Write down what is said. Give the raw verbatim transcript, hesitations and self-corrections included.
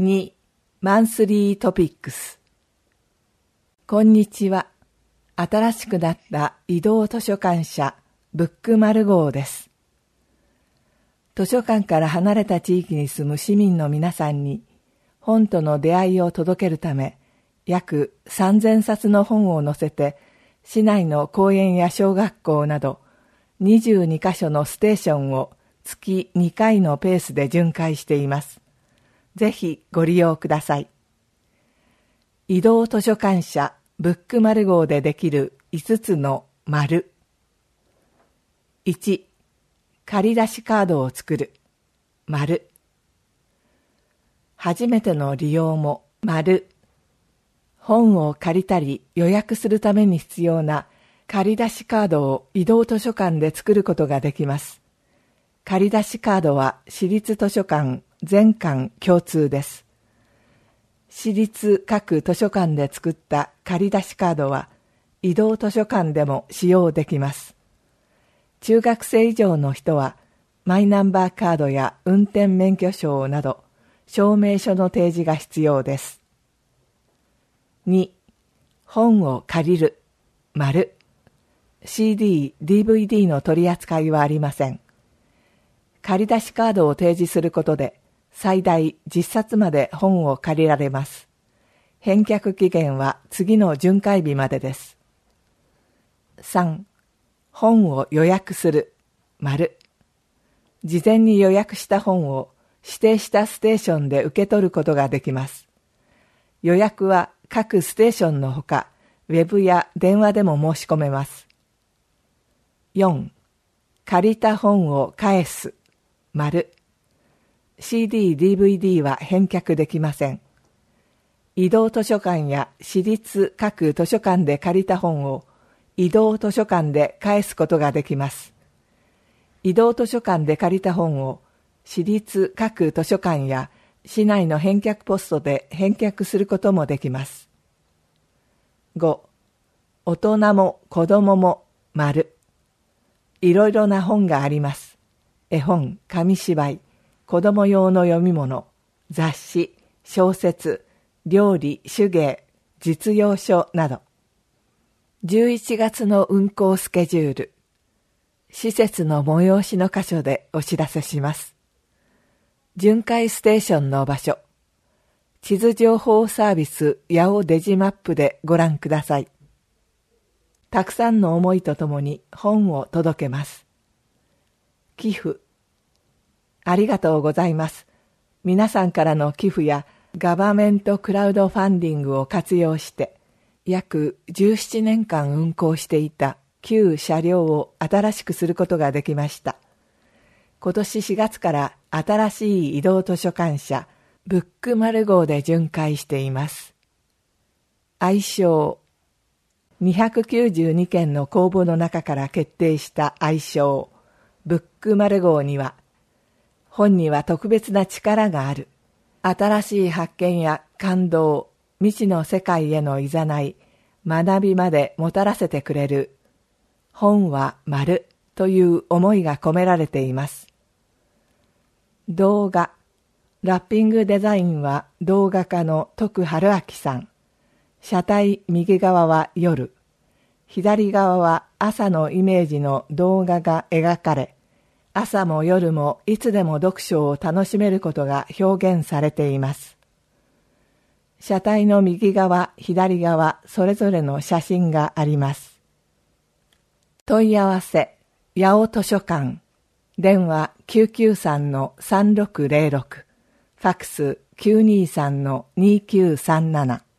にマンスリートピックス。こんにちは。新しくなった移動図書館社ブックマル号です。図書館から離れた地域に住む市民の皆さんに本との出会いを届けるため、約さんぜんさつの本を載せて市内の公園や小学校などにじゅうにかしょのステーションを月にかいのペースで巡回しています。ぜひご利用ください。移動図書館社ブックマル号でできるいつつの丸。いち、借り出しカードを作る。丸。初めての利用も丸。本を借りたり予約するために必要な借り出しカードを移動図書館で作ることができます。借り出しカードは市立図書館全館共通です。市立各図書館で作った借り出しカードは移動図書館でも使用できます。中学生以上の人はマイナンバーカードや運転免許証など証明書の提示が必要です。に、本を借りる。丸。シーディー、ディーブイディー の取り扱いはありません。借り出しカードを提示することで最大じゅっさつまで本を借りられます。返却期限は次の巡回日までです。さん、本を予約する。丸。事前に予約した本を指定したステーションで受け取ることができます。予約は各ステーションのほか、ウェブや電話でも申し込めます。よん、借りた本を返す。丸。シーディー、ディーブイディー は返却できません。移動図書館や市立各図書館で借りた本を移動図書館で返すことができます。移動図書館で借りた本を市立各図書館や市内の返却ポストで返却することもできます。ご、大人も子供も丸。いろいろな本があります。絵本、紙芝居、子供用の読み物、雑誌、小説、料理、手芸、実用書など。じゅういちがつの運行スケジュール。施設の催しの箇所でお知らせします。巡回ステーションの場所。地図情報サービス八尾デジマップでご覧ください。たくさんの思いとともに本を届けます。寄付。ありがとうございます。皆さんからの寄付やガバメントクラウドファンディングを活用して約じゅうななねんかん運行していた旧車両を新しくすることができました。今年しがつから新しい移動図書館社ブックマル号で巡回しています。愛称。にひゃくきゅうじゅうにけんの公募の中から決定した愛称ブックマル号には、本には特別な力がある。新しい発見や感動、未知の世界へのいざない、学びまでもたらせてくれる。本は丸という思いが込められています。動画。ラッピングデザインは動画家の徳春明さん。車体右側は夜。左側は朝のイメージの動画が描かれ、朝も夜もいつでも読書を楽しめることが表現されています。車体の右側、左側、それぞれの写真があります。問い合わせ、八尾図書館、電話 きゅうきゅうさんのさんろくぜろろく、ファックス きゅうにーさんのにきゅうさんなな。